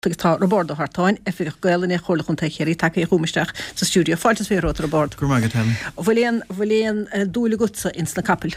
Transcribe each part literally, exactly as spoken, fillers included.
tá Robordo hartáin effi gailin chola chun chéirí take chumisteach sa stúdio fáiltas fé rot Robord. Gur magad helen. Bhfuilíon bhfuilíon dúla gutsa ins na capel.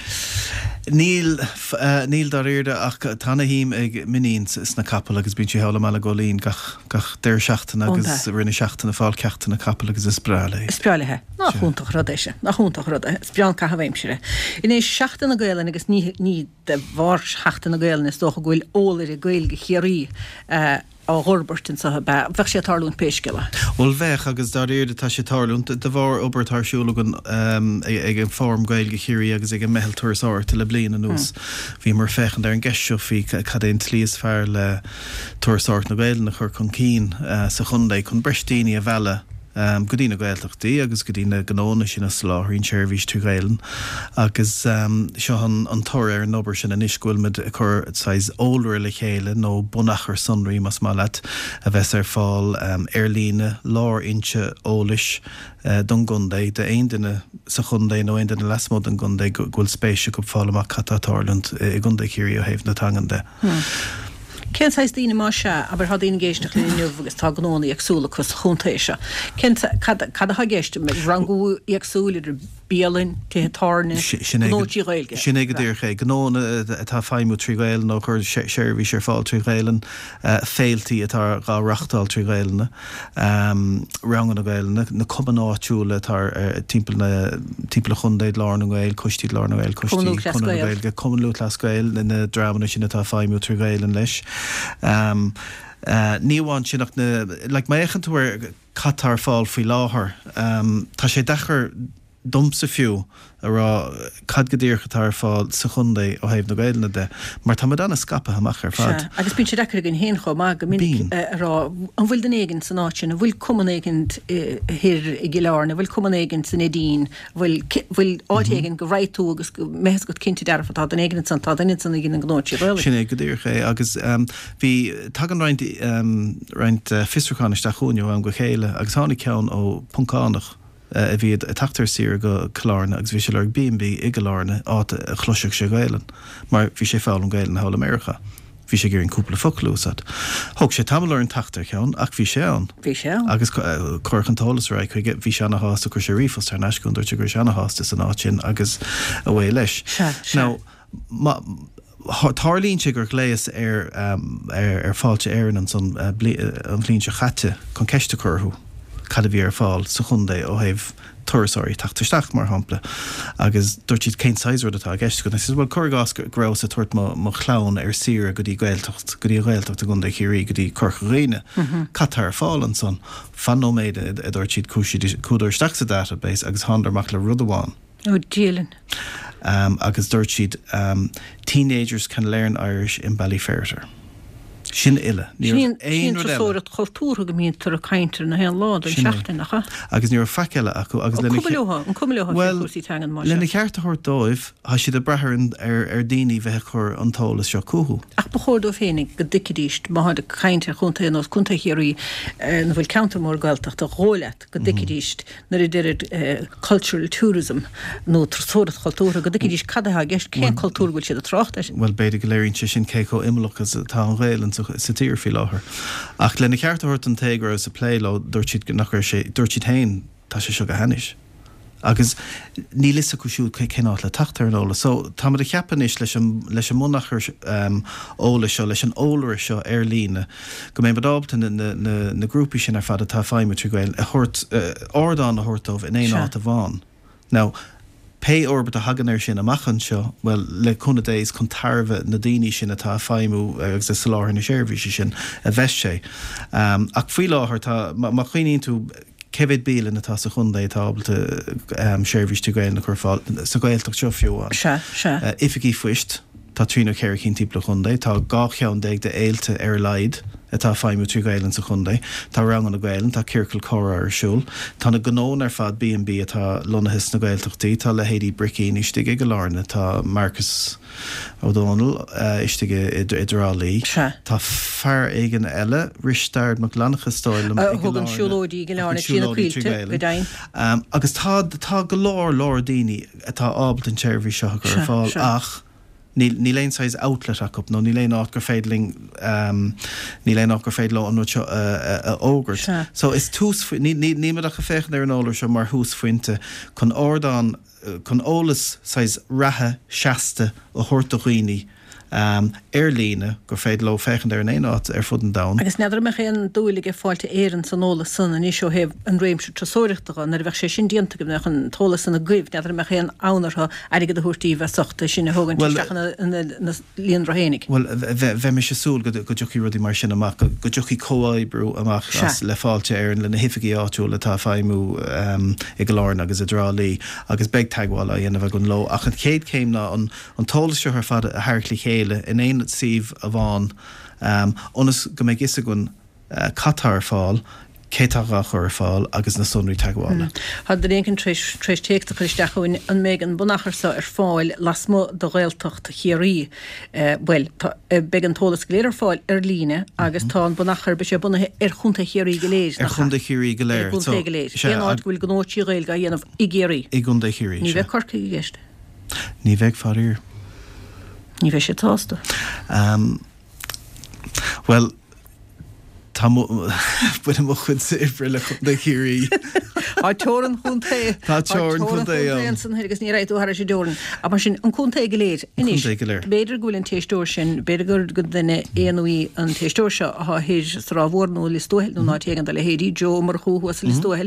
Níl uh, níl dar irde ach tána hím ag miníns is na capel agus bín sé heala mala golín gach gach deir seachtain agus rinne seachtain na fáil ceachtain na capel agus is spráile. Is spráile he. Na chuntach rodéise. Na chuntach rodé. Spian ca havéimsire. Iné seachtain na gailin agus ní ní de bhar seachtain na gailin is dócha gúil ólar i gailge chéirí uh, á Ghorbertin sa ba bheith sé tarlún péiscile. Well bheith agus dar irde tá sé tarlún de bhar obair tarsúlagan um, ag an form gailge chéirí agus ag an mehel tuairsáir til le blian an nús. Bhí mar fechan ar an geisio fí cad éon tlíos fear le tuairsáirt na gailin na chur chun cín uh, sa chundé chun breistíní a bheile Um, Godína gailtachtaí agus godína gnóna sin na sláthín seirbhís tú gailen agus um, seo an, an tóir ar an obair sin an iscuil mid chur sais ólar le chéile nó bunachar sunraí mas malat a bheits ar fáil um, airlíne lár inse ólis uh, don gundé de aon duine sa chundé nó aon duine lasmód an gundé ghfuil spéise go fáil amach catátarlant i gundé chéirí ó héamh na tangande. Hmm. Ken sais dine má se, aber had in géisnach in nuh agus tá gnóna agsúla chus chuntéise. Ken cad ha géiste me rangú agsúlidir bíalin te tarne nótí gailge. Sin ag dtíir ché gnóna atá feimú trí gail nó chur seirbhí sé fáil trí gailen féiltí atá gá rachtáil trí gailena rangan na gailena na cumanáitiúla tar timppla na timppla chundéid lár na gail costíd lár na gail costíd chuna gailge cumanlú las gail na drámanna sin atá feimú trí gailen leis. Um, uh, Níháin sinach na like my echan tuair catar fáil faoi láthair um, tá sé dechar dumsa fiú ará cad go dtíorcha tar fáil sa chundé ó héamh na gailna de mar tá anna scapa amach ar fad. Agus bín sé dechar gin héon chó má go minic ará an bhfuil den éigen san áitina bhfuil cuman éigent hir i gileárna bhfuil cuman éigent san édín bhfuil áitéigen go raitú agus meas go cinnti dearfa tá den éigen san tá daine san gin an gnóiti bhfuil. Sin é go dtíorcha agus bhí tag an roint roint fistracháinisteach chúniú an go chéile agus tháinig ceann ó puncánach a bhí a tatar sír go chlárna agus bhí sé le B and B i go lárna áta a chluiseach sé gailen, mar bhí sé fáil an gailen Hála America. Bhí sé gur an cúpla folúsad. Thug sé tamlar an tatar ceann ach bhí sé an. Bhí sé an. Agus chuirchan tálas ra chuige bhí se anna hásta chu sé rífos ar neiscún dúirte gur se anna hásta san áitin agus a bhfuil leis. Now, Tarlín sé gur léas ar ar fáilte éan an son an bhlíonn se chatte chun ceiste churthú. Cad a bhí ar fáil sa chundé ó héamh tuairsáirí tachtaisteach mar hampla agus dúirt siad cén saisúir atá gceiste go is bhfuil chugás grás a tuairt mo chlán ar sira go dtí gailteacht go dtí gailteacht a gunda chéirí go dtí corcha réine catar fáil an son fanóméid a dúirt siad cúdar staach sa database agus handarmach le rud amháin. Ó díalann. Um, agus dúirt siad um, teenagers can learn Irish in Ballyferter. Sin ile. Sin trasórat cultúra go mín tar a caintear na hen lád an seachtainnacha. Agus níor faceile acu agus lena cumúleha, an cumúleha well, fé teangan má. Lena cheartta thir dóibh ha siad a brethir ar ar daoine bheith chur an tálas seo cúthú. Ach bechórdó fénig go diccidíist má had a caintear chunta nó chunta chéirí na bhfuil countermór gailteach a ghólet go diccidíist na idir cultural tourism nó trasórat cultúra go diccidíist cadatha gceist cén cultúr bhfuil siad a trácht. Well beidir go léironn sé sin céco imlachas tá an ghéilen sa tír fi láthair. Ach lena cheartta hort an tégra sa pléló dúirt siad nach sé dúirt siad hain tá sé seo go hanis. Agus ní lisa go siúd cinát le tatar an óla. So tá mar a cheapanis leis leis an munachar um, óla seo leis an ólar seo ar lína. Go mé badábta na, na, na, na grúpi sin ar fad a tá feimime trí gail a hort uh, ordán a hortómh in éon áit a bháin. Now, Pé orbit a hagan ar sin amachchan seo, well, le cúna dééis chun tarbheith na daoine sin atá feimú agus a saláthir na séirbhíse sin a bheith sé. Um, ach faoi láthair tá má chuoíonn tú cevid bílan atá sa chundé tábalta um, séirbhís tú gail na chur fáil sa gailteach seo fiúháin. Se, se. Uh, Ificí fuist, tá trína ceir cinn timpla chundé, tá gá cheann déag de éilte ar leid atá feimú trí gailen sa chundé, tá rangan na gailen, tá circle córa ar siúl, tá na gnón ar fad B and B atá lonahis na gailteachtaí, tá le Héadí Bricín istigh go lárna, tá Marcus O'Donnell uh, istigh idirálí, tá fear éigen eile, Richard McLanachas stáil thugann siúlóidí go lárna tína cuilte go dain. Agus tá go lár lár daoine atá ábalt an téirbhí seo gur fáil ach ní léon size outlet acu nó ní léon águr féidling ní léon águr féid le an ógurt. So is tús ní me a féchan ar an óir se mar hús fointe chun ordáin chun ólas size rathe seasta ó thuirtaghine um, Airlíne gur féid lo féchan ar an éát ar fud an da. Agus neidir me chéan dúige fáilte éan san óla san ní seo heh an réimse trasóireachtacha na bheith sé sin dianta go nach an tóla san na gcuibh neidir me chéan ánartha aige a thuirtíí bheith sochta sinna thugann na líon rahénig. Well bheith me sé súl go dúchaí rudí mar sin amach go dúchaí cóáibrú amach le fáilte ar an le na hifií áú le tá féimú i go láirn agus a drálíí agus beag teagháil a dhéanamh gon lo ach an céad céim ná an tóla seo ar fad a thirclí chéile in éon sih a bháin um, onas go méid is gon uh, catar fáil cétarach ar fáil agus na sunraí teagháile. Had der éon treis téachta chuisteachúin an méid an bunacharsa ar fáil las mó do réaltacht chéirí well be an tólas léir fáil ar líne agus tá an bunachar be sé bunathe ar chunta chéirí go léir. Ar chunta chéirí go léir. Éon bhfuil gnótí réilga dhéanamh i géirí. I gunda chéirí. Ní bheith corca i gceist. Ní bheith farir. Ní bheith sé tásta. Um, well, tá buine mo chud sa ibre le chunda chéirí. Tá teoran chunta. Tá teoran chunta an. San agus ní réitú har sé deoran. A mar sin an chunta go léir. Inis, beidir gúil an téistóir sin, beidir gur go duine éanúí an téistóir se a hir srá bhórnú listóhil, nó ná tegan le héirí Jo mar chuúas listóhil.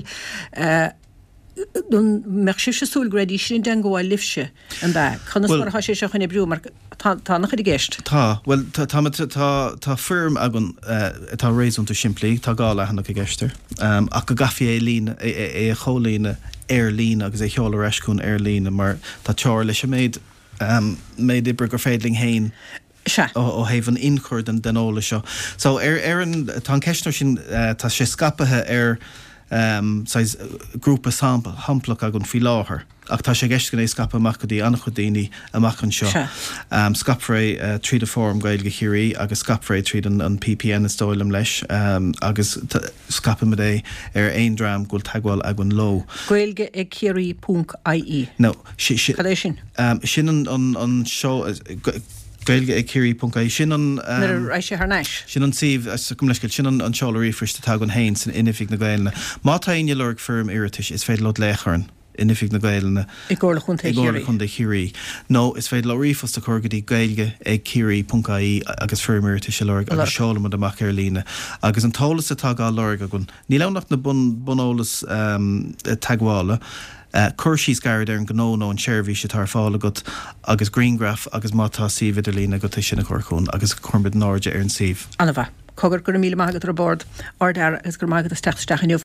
Dún meach sé se súlgradí sin den goháil lifse an bheith. Chunas mar ha sé se chuna brú mar tá nach chuid gceist. Tá, well tá firm agan tá réúnta siimplí, tá gála hena go gceistir. Ach go gafi é lína é a cholína Airlíne agus é cheála reiscún Airlíne mar tá teir leis méid méid ibre gur féidling hain ó héh an inchord an denóla seo. So ar an tá ceisnar sin tá sé scapathe ar Um, sais grúpa sample hamplach a gon fi láthair ach tá sé gceist go é scapa amach go dtí annach chu daoine amach an seo um, scapfré uh, tríd a fóm gail go chiirí agus scapfré tríd an, an P P N is dóilm leis um, agus scapa me é ar ein dram gúil teagháil a gon lo. Gailge ag chiirí punt I E. No, si, si, Cadé sin? Um, sin an, an, an seo gailge ag ciirí punt I E sin an sé haar neis. Sin an sih cum leiscail sin an seála rífriste tá an hain san inifig na gailna. Má tá aine lurg firm iritis is féidir lot lécharn inifig na gailna. I gcóla chunta I gcóla chunta chiirí. No, is féidir le rífos a chugadí gailge ag ciirí punt I E agus firm iritis se lurg agus seála mod amach Airlíne. Agus an tólas atá gá lurg a gon. Ní lenach na bunólas um, teaghála. Uh, Cursí scair ar an gnóó an seirbhí sé tar fála agat agus Greengraph agus mátá sih idirlína go sinna chuirchún agus chumbid náide ar an sih. Anna bheith, cogur gur míle maigad ar bord ardar agus gur maigad a steachsteach